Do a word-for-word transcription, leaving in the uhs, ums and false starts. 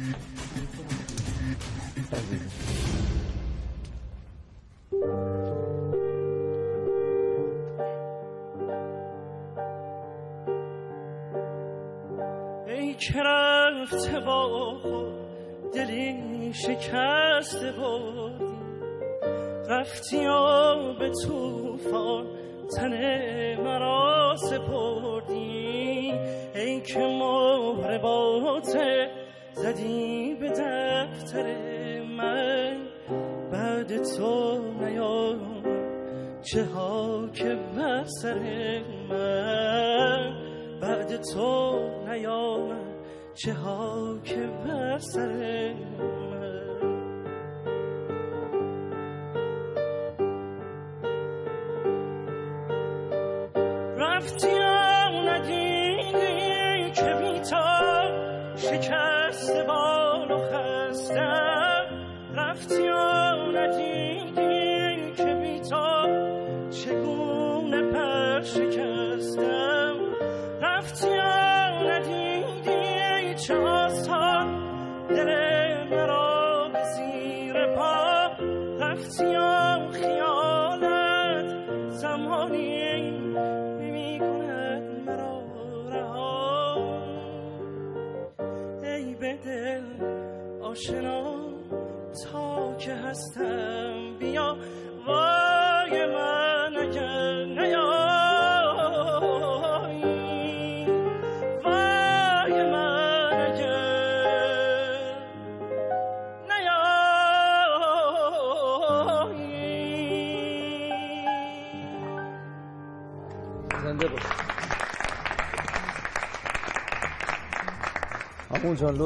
ای که رفته با دلی شکسته بودی، رفتی و به توفان تن مرا سپردی. ای که مهر باته زدی به دفتر من، بعد تو نیام چه ها که بر سر من، بعد تو نیام چه ها که بر سر من. رفتی و ندیدی که بی تو شکست بال و خستم، رفتی و ندیدی که بی تو چگونه پر شکستم، رفتی و ندیدی چه آسان دل مرا به زیر پا، رفتی و خیالت زمانی نمی کند مرا رها. ای به دل آشنا تا که هستم بیا، وای من اگر نیایی، وای من اگر نیایی. زنده باش. همون جان.